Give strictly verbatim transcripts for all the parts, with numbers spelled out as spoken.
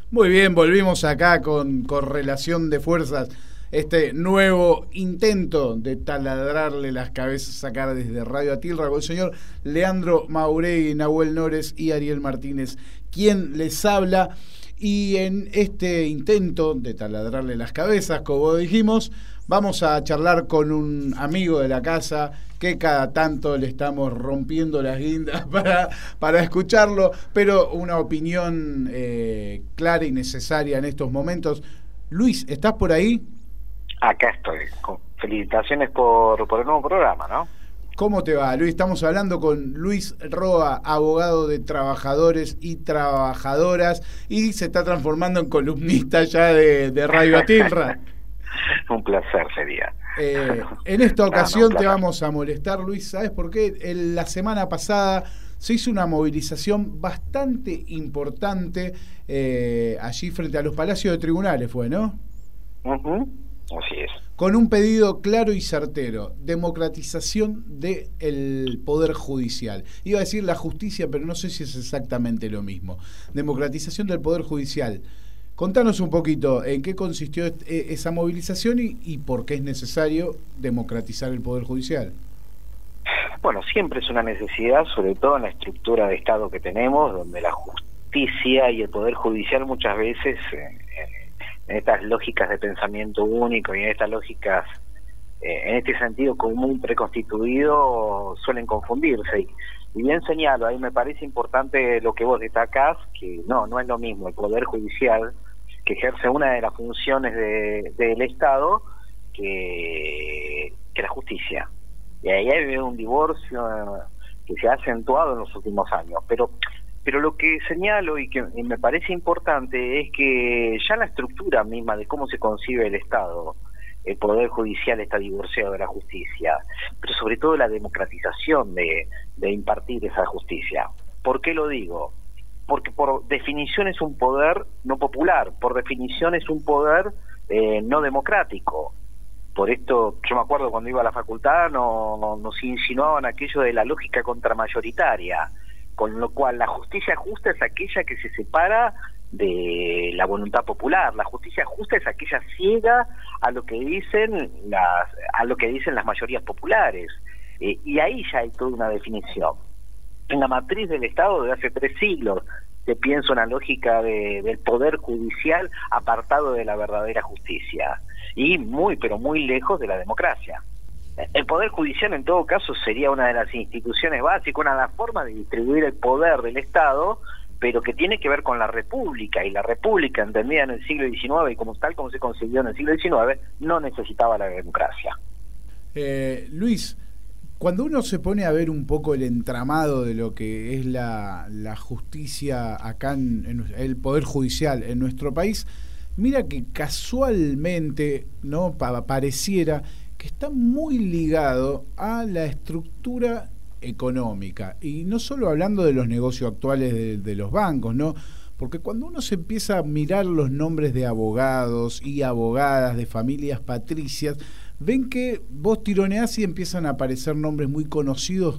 Muy bien, volvimos acá con correlación de fuerzas. Este nuevo intento de taladrarle las cabezas, sacar desde Radio Atilra con el señor Leandro Mauregui, Nahuel Nores y Ariel Martínez, quien les habla. Y en este intento de taladrarle las cabezas, como dijimos, vamos a charlar con un amigo de la casa que cada tanto le estamos rompiendo las guindas para, para escucharlo, pero una opinión eh, clara y necesaria en estos momentos. Luis, ¿estás por ahí? Acá estoy. Felicitaciones por, por el nuevo programa, ¿no? ¿Cómo te va, Luis? Estamos hablando con Luis Roa, abogado de trabajadores y trabajadoras, y se está transformando en columnista ya de, de Radio Atilra. Un placer sería. Eh, en esta ocasión no, no, te vamos a molestar, Luis, ¿sabes por qué? En la semana pasada se hizo una movilización bastante importante eh, allí frente a los palacios de tribunales, ¿fue, no? Uh-huh. Así es. Con un pedido claro y certero: democratización del Poder Judicial. Iba a decir la justicia, pero no sé si es exactamente lo mismo. Democratización del Poder Judicial. Contanos un poquito en qué consistió esa movilización y, y por qué es necesario democratizar el Poder Judicial. Bueno, siempre es una necesidad, sobre todo en la estructura de Estado que tenemos, donde la justicia y el Poder Judicial muchas veces, eh, en estas lógicas de pensamiento único y en estas lógicas, eh, en este sentido común preconstituido, suelen confundirse. Y, y bien señalo, ahí me parece importante lo que vos destacás, que no, no es lo mismo el Poder Judicial, que ejerce una de las funciones de, del Estado, que, que la justicia. Y ahí hay un divorcio que se ha acentuado en los últimos años. Pero pero lo que señalo y que y me parece importante es que ya la estructura misma de cómo se concibe el Estado, el Poder Judicial está divorciado de la justicia, pero sobre todo la democratización de, de impartir esa justicia. ¿Por qué lo digo? Porque por definición es un poder no popular, por definición es un poder eh, no democrático. Por esto, yo me acuerdo cuando iba a la facultad, no, no, nos insinuaban aquello de la lógica contramayoritaria, con lo cual la justicia justa es aquella que se separa de la voluntad popular. La justicia justa es aquella ciega a lo que dicen las, a lo que dicen las mayorías populares. Eh, y ahí ya hay toda una definición. En la matriz del Estado de hace tres siglos se piensa una lógica de, del poder judicial apartado de la verdadera justicia y muy, pero muy lejos de la democracia. El Poder Judicial, en todo caso, sería una de las instituciones básicas, una de las formas de distribuir el poder del Estado, pero que tiene que ver con la República, y la República, entendida en el siglo diecinueve y como tal como se concibió en el siglo diecinueve, no necesitaba la democracia. Eh, Luis, cuando uno se pone a ver un poco el entramado de lo que es la, la justicia acá, en, en el Poder Judicial en nuestro país, mira que casualmente, ¿no?, pa- pareciera que está muy ligado a la estructura económica, y no solo hablando de los negocios actuales de, de los bancos, ¿no? Porque cuando uno se empieza a mirar los nombres de abogados y abogadas de familias patricias, ven que vos tironeás y empiezan a aparecer nombres muy conocidos,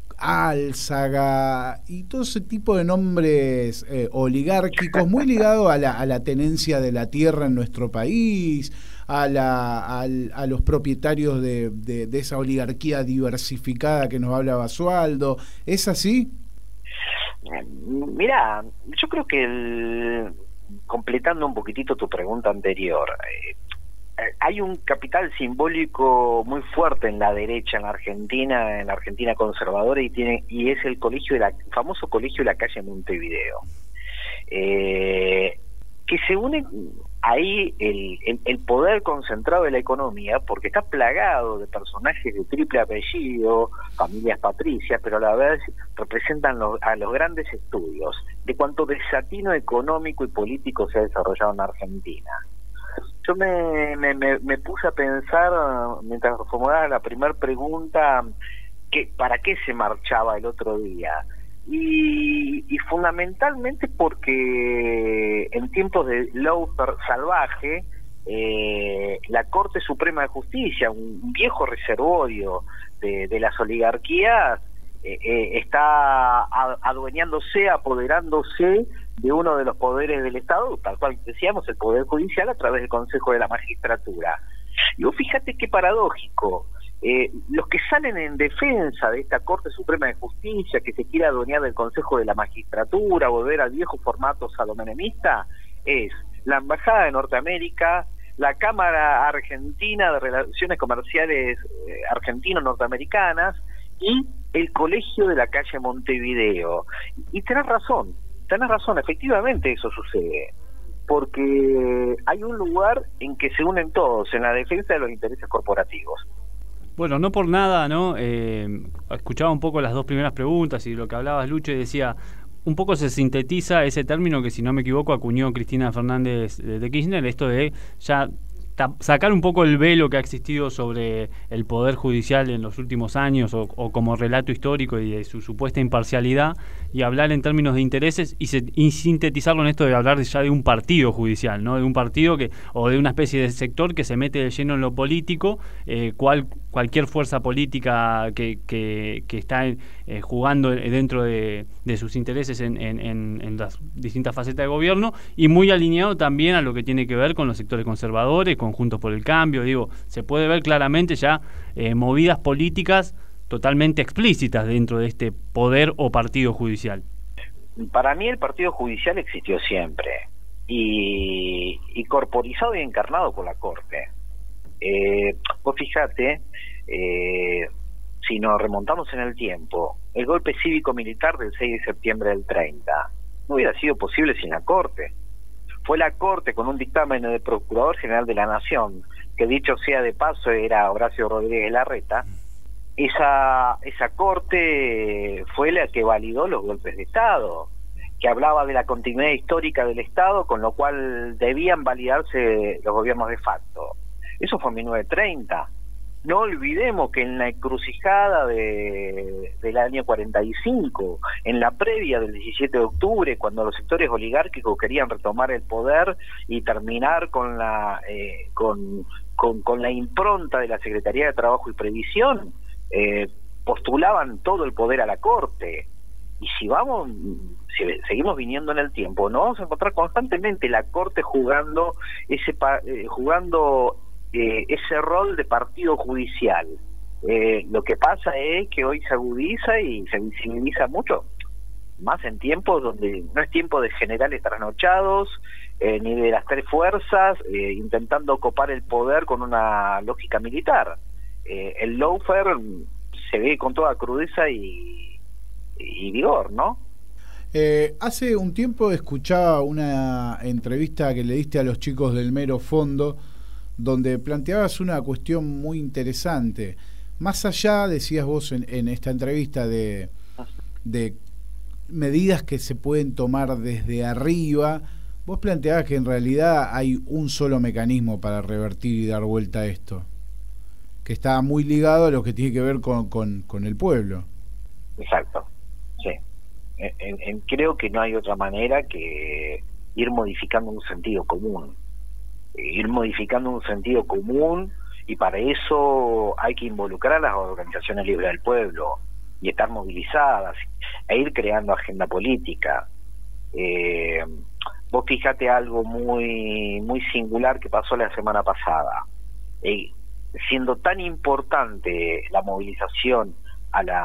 Álzaga y todo ese tipo de nombres eh, oligárquicos, muy ligados a la, a la tenencia de la tierra en nuestro país, a, la, a, a los propietarios de, de, de esa oligarquía diversificada que nos habla Basualdo. ¿Es así? Mira, yo creo que el, completando un poquitito tu pregunta anterior, eh, hay un capital simbólico muy fuerte en la derecha, en la Argentina, en la Argentina conservadora, y tiene y es el colegio de la el famoso colegio de la calle Montevideo, eh, que se une ahí el, el, el poder concentrado de la economía, porque está plagado de personajes de triple apellido, familias patricias, pero a la vez representan los, a los grandes estudios de cuánto desatino económico y político se ha desarrollado en Argentina. Yo me, me, me, me puse a pensar, mientras formulaba la primera pregunta, que ¿para qué se marchaba el otro día? Y, y fundamentalmente porque en tiempos de lawfare salvaje, eh, la Corte Suprema de Justicia, un viejo reservorio de, de las oligarquías, eh, eh, está adueñándose, apoderándose de uno de los poderes del Estado, tal cual decíamos, el Poder Judicial a través del Consejo de la Magistratura. Y vos fíjate qué paradójico, eh, los que salen en defensa de esta Corte Suprema de Justicia, que se quiere adueñar del Consejo de la Magistratura, volver al viejo formato salomenemista, es la Embajada de Norteamérica, la Cámara Argentina de Relaciones Comerciales eh, Argentino-Norteamericanas y el Colegio de la Calle Montevideo. Y tenés razón, tenés razón, efectivamente eso sucede, porque hay un lugar en que se unen todos en la defensa de los intereses corporativos. Bueno, no por nada, ¿no? Eh, escuchaba un poco las dos primeras preguntas y lo que hablabas, Lucho, y decía, un poco se sintetiza ese término que, si no me equivoco, acuñó Cristina Fernández de Kirchner, esto de ya sacar un poco el velo que ha existido sobre el Poder Judicial en los últimos años o, o como relato histórico y de su supuesta imparcialidad, y hablar en términos de intereses y, se, y sintetizarlo en esto de hablar ya de un partido judicial, ¿no? De un partido que o de una especie de sector que se mete de lleno en lo político, eh, cual, cualquier fuerza política que, que, que está eh, jugando dentro de, de sus intereses en, en, en las distintas facetas de gobierno, y muy alineado también a lo que tiene que ver con los sectores conservadores, con Juntos por el Cambio. Digo, se puede ver claramente ya eh, movidas políticas totalmente explícitas dentro de este poder o partido judicial. Para mí el partido judicial existió siempre y, y corporizado y encarnado por la Corte. Eh, pues fíjate, eh, si nos remontamos en el tiempo, el golpe cívico-militar del seis de septiembre del treinta no hubiera sido posible sin la Corte. Fue la Corte, con un dictamen del Procurador General de la Nación, que dicho sea de paso era Horacio Rodríguez Larreta, esa, esa Corte fue la que validó los golpes de Estado, que hablaba de la continuidad histórica del Estado, con lo cual debían validarse los gobiernos de facto. Eso fue en mil novecientos treinta. No olvidemos que en la encrucijada de, del año cuarenta y cinco, en la previa del diecisiete de octubre, cuando los sectores oligárquicos querían retomar el poder y terminar con la eh, con, con, con la impronta de la Secretaría de Trabajo y Previsión, eh, postulaban todo el poder a la Corte. Y si vamos, si seguimos viniendo en el tiempo, nos vamos a encontrar constantemente la Corte jugando ese eh, jugando Eh, ese rol de partido judicial. Eh, lo que pasa es que hoy se agudiza y se visibiliza mucho, más en tiempos donde no es tiempo de generales trasnochados, eh, ni de las tres fuerzas, eh, intentando copar el poder con una lógica militar. Eh, el lawfare se ve con toda crudeza y, y vigor, ¿no? Eh, hace un tiempo escuchaba una entrevista que le diste a los chicos del Mero Fondo, donde planteabas una cuestión muy interesante. Más allá, decías vos en, en esta entrevista, de, de medidas que se pueden tomar desde arriba, vos planteabas que en realidad hay un solo mecanismo para revertir y dar vuelta a esto, que está muy ligado a lo que tiene que ver con, con, con el pueblo. Exacto, sí. En, en, creo que no hay otra manera que ir modificando un sentido común. ir modificando un sentido común, y para eso hay que involucrar a las organizaciones libres del pueblo y estar movilizadas e ir creando agenda política. Eh, vos fíjate algo muy muy singular que pasó la semana pasada. Eh, siendo tan importante la movilización a la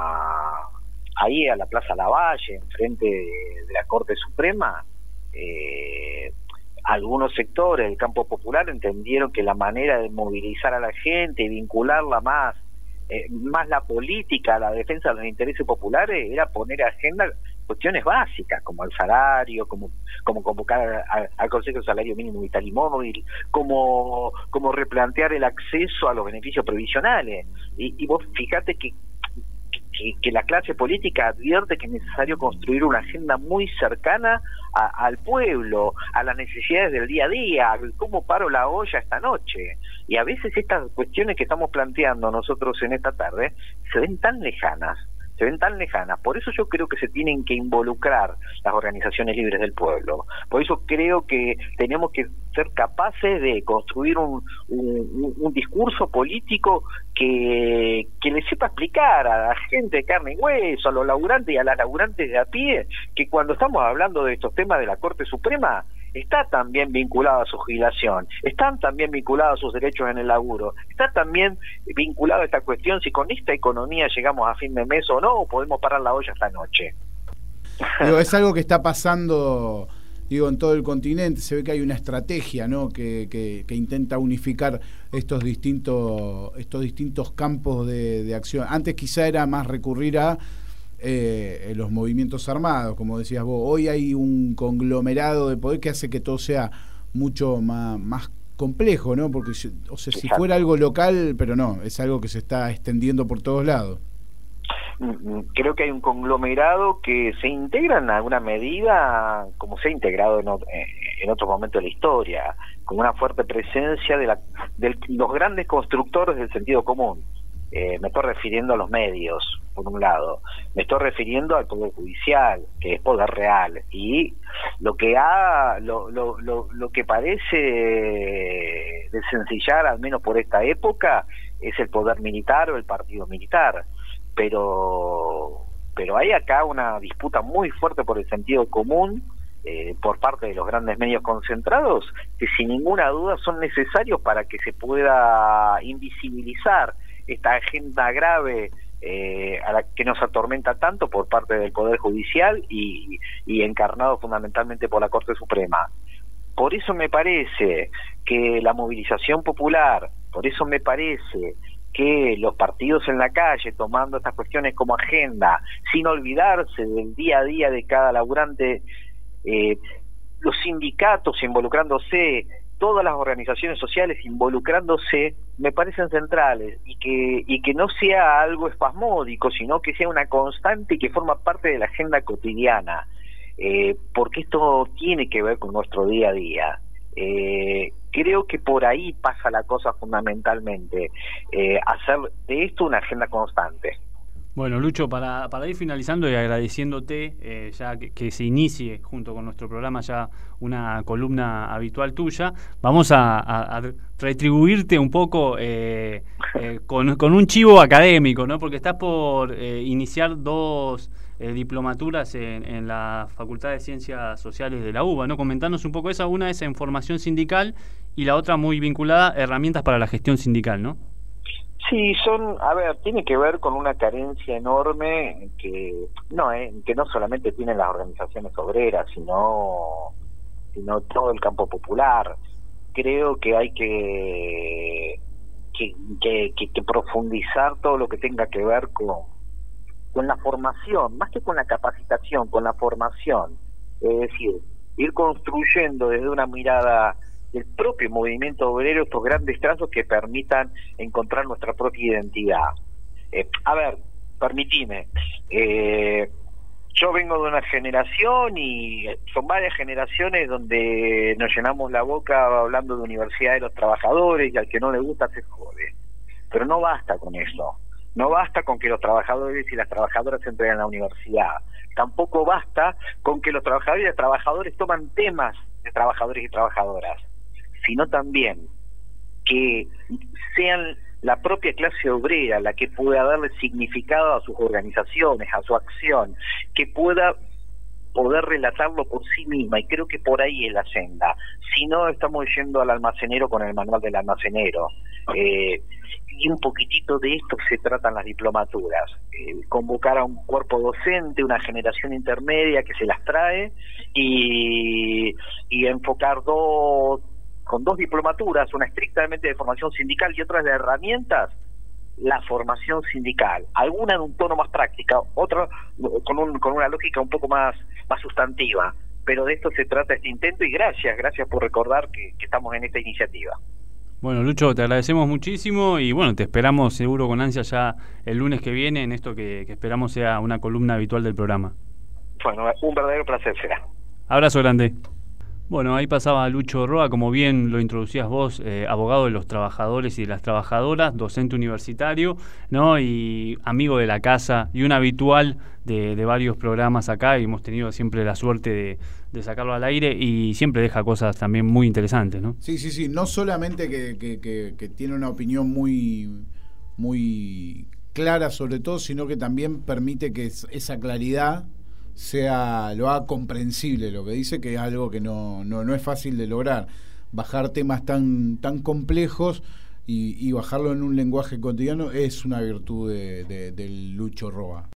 ahí a la Plaza Lavalle, enfrente de, de la Corte Suprema, eh, algunos sectores del campo popular entendieron que la manera de movilizar a la gente y vincularla más, eh, más la política a la defensa de los intereses populares era poner a agenda cuestiones básicas, como el salario, como como convocar a, a, al Consejo de Salario Mínimo Vital y Móvil, como, como replantear el acceso a los beneficios previsionales. Y, y vos fíjate que Que, que la clase política advierte que es necesario construir una agenda muy cercana a, al pueblo, a las necesidades del día a día, a cómo paro la olla esta noche. Y a veces estas cuestiones que estamos planteando nosotros en esta tarde se ven tan lejanas, se ven tan lejanas. Por eso yo creo que se tienen que involucrar las organizaciones libres del pueblo. Por eso creo que tenemos que ser capaces de construir un, un, un discurso político que, que le sepa explicar a la gente de carne y hueso, a los laburantes y a las laburantes de a pie, que cuando estamos hablando de estos temas de la Corte Suprema, está también vinculado a su jubilación, están también vinculados a sus derechos en el laburo, está también vinculado a esta cuestión si con esta economía llegamos a fin de mes o no, o podemos parar la olla esta noche. Digo, es algo que está pasando, digo, en todo el continente. Se ve que hay una estrategia, ¿no?, que, que, que intenta unificar estos distintos estos distintos campos de, de acción. Antes quizá era más recurrir a Eh, los movimientos armados, como decías vos. Hoy hay un conglomerado de poder que hace que todo sea mucho más, más complejo, ¿no? Porque, o sea, si fuera algo local, pero no, es algo que se está extendiendo por todos lados. Creo que hay un conglomerado que se integra en alguna medida, como se ha integrado en, en otros momentos de la historia, con una fuerte presencia de, la, de los grandes constructores del sentido común. Eh, me estoy refiriendo a los medios, por un lado, me estoy refiriendo al Poder Judicial, que es poder real, y lo que ha, lo, lo, lo, lo que parece desencillar, al menos por esta época, es el poder militar o el partido militar, pero, pero hay acá una disputa muy fuerte por el sentido común, eh, por parte de los grandes medios concentrados, que sin ninguna duda son necesarios para que se pueda invisibilizar esta agenda grave eh, a la que nos atormenta tanto por parte del Poder Judicial y, y encarnado fundamentalmente por la Corte Suprema. Por eso me parece que la movilización popular, por eso me parece que los partidos en la calle tomando estas cuestiones como agenda, sin olvidarse del día a día de cada laburante, eh, los sindicatos involucrándose, todas las organizaciones sociales involucrándose, me parecen centrales, y que y que no sea algo espasmódico, sino que sea una constante y que forma parte de la agenda cotidiana, eh, porque esto tiene que ver con nuestro día a día. Eh, creo que por ahí pasa la cosa fundamentalmente, eh, hacer de esto una agenda constante. Bueno, Lucho, para, para ir finalizando y agradeciéndote eh, ya que, que se inicie junto con nuestro programa ya una columna habitual tuya, vamos a, a, a retribuirte un poco eh, eh, con, con un chivo académico, ¿no? Porque estás por eh, iniciar dos eh, diplomaturas en, en la Facultad de Ciencias Sociales de la UBA, ¿no? Comentanos un poco esa. Una es en formación sindical y la otra muy vinculada, herramientas para la gestión sindical, ¿no? Sí, son, a ver, tiene que ver con una carencia enorme que no, eh, que no solamente tienen las organizaciones obreras, sino, sino todo el campo popular. Creo que hay que que, que, que, que profundizar todo lo que tenga que ver con, con la formación, más que con la capacitación, con la formación. Es decir, ir construyendo desde una mirada del propio movimiento obrero estos grandes trazos que permitan encontrar nuestra propia identidad. Eh, a ver, permitime, eh, yo vengo de una generación y son varias generaciones donde nos llenamos la boca hablando de Universidad de los Trabajadores y al que no le gusta se jode. Pero no basta con eso, no basta con que los trabajadores y las trabajadoras entren a la universidad, tampoco basta con que los trabajadores y las trabajadoras toman temas de trabajadores y trabajadoras, sino también que sean la propia clase obrera la que pueda darle significado a sus organizaciones, a su acción, que pueda poder relatarlo por sí misma, y creo que por ahí es la senda. Si no, estamos yendo al almacenero con el manual del almacenero. Eh, y un poquitito de esto se tratan las diplomaturas, eh, convocar a un cuerpo docente, una generación intermedia que se las trae, y, y enfocar dos con dos diplomaturas, una estrictamente de formación sindical y otra de herramientas, la formación sindical, alguna en un tono más práctica, otra con, un, con una lógica un poco más, más sustantiva, pero de esto se trata este intento, y gracias, gracias por recordar que, que estamos en esta iniciativa. Bueno, Lucho, te agradecemos muchísimo y bueno, te esperamos seguro con ansia ya el lunes que viene en esto que, que esperamos sea una columna habitual del programa. Bueno, un verdadero placer será. Abrazo grande. Bueno, ahí pasaba Lucho Roa, como bien lo introducías vos, eh, abogado de los trabajadores y de las trabajadoras, docente universitario, ¿no? Y amigo de la casa y un habitual de, de varios programas acá, y hemos tenido siempre la suerte de, de sacarlo al aire, y siempre deja cosas también muy interesantes, ¿no? Sí, sí, sí, no solamente que, que, que, que tiene una opinión muy, muy clara sobre todo, sino que también permite que esa claridad sea lo haga comprensible lo que dice, que es algo que no, no, no es fácil de lograr, bajar temas tan, tan complejos y, y bajarlo en un lenguaje cotidiano es una virtud de, de, del Lucho Roa.